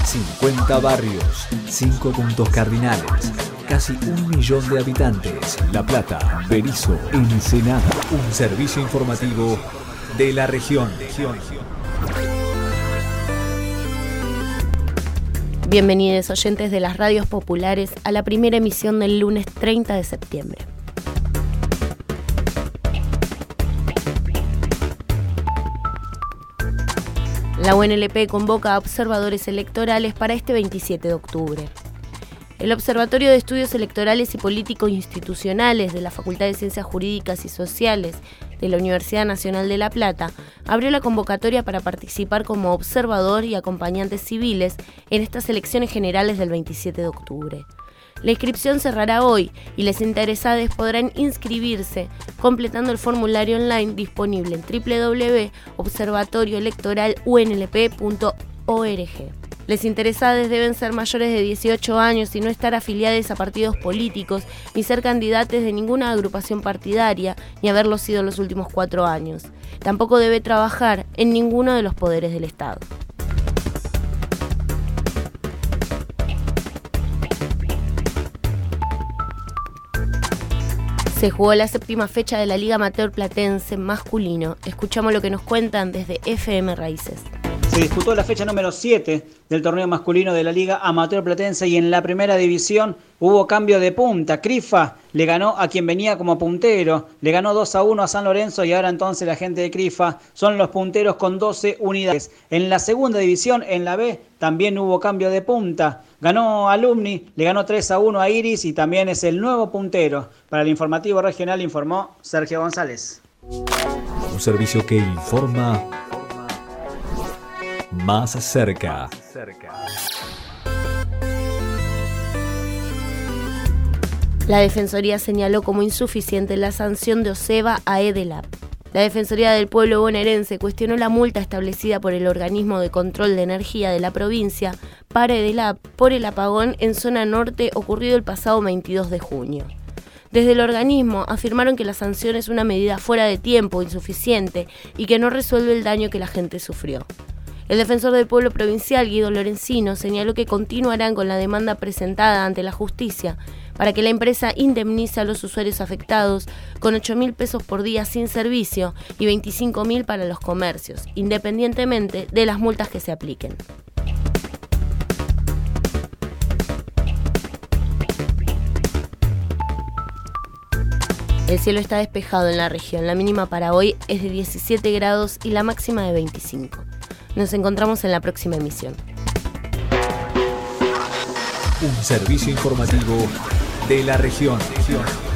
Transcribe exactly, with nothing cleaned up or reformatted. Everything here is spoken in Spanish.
cincuenta barrios, cinco puntos cardinales, casi un millón de habitantes. La Plata, Berisso, Ensenada. Un servicio informativo de la región. Bienvenidos oyentes de las radios populares a la primera emisión del lunes treinta de septiembre. La U N L P convoca a observadores electorales para este veintisiete de octubre. El Observatorio de Estudios Electorales y Político-Institucionales de la Facultad de Ciencias Jurídicas y Sociales de la Universidad Nacional de La Plata abrió la convocatoria para participar como observador y acompañantes civiles en estas elecciones generales del veintisiete de octubre. La inscripción cerrará hoy y los interesados podrán inscribirse completando el formulario online disponible en doble u doble u doble u punto observatorio electoral u n l p punto org. Los interesados deben ser mayores de dieciocho años y no estar afiliados a partidos políticos, ni ser candidatos de ninguna agrupación partidaria, ni haberlo sido los últimos cuatro años. Tampoco debe trabajar en ninguno de los poderes del Estado. Se jugó la séptima fecha de la Liga Amateur Platense masculino. Escuchamos lo que nos cuentan desde F M Raíces. Se disputó la fecha número siete del torneo masculino de la Liga Amateur Platense y en la primera división hubo cambio de punta. Crifa le ganó a quien venía como puntero, le ganó dos a uno a San Lorenzo y ahora entonces la gente de Crifa son los punteros con doce unidades. En la segunda división, en la B, también hubo cambio de punta. Ganó Alumni, le ganó tres a uno a Iris y también es el nuevo puntero. Para el informativo regional informó Sergio González. Un servicio que informa más cerca. La Defensoría señaló como insuficiente la sanción de OSEBA a Edelap. La Defensoría del Pueblo bonaerense cuestionó la multa establecida por el Organismo de Control de Energía de la provincia para Edelap por el apagón en zona norte ocurrido el pasado veintidós de junio. Desde el organismo afirmaron que la sanción es una medida fuera de tiempo, insuficiente y que no resuelve el daño que la gente sufrió. El defensor del pueblo provincial, Guido Lorenzino, señaló que continuarán con la demanda presentada ante la justicia para que la empresa indemnice a los usuarios afectados con ocho mil pesos por día sin servicio y veinticinco mil para los comercios, independientemente de las multas que se apliquen. El cielo está despejado en la región. La mínima para hoy es de diecisiete grados y la máxima de veinticinco. Nos encontramos en la próxima emisión. Un servicio informativo de la región.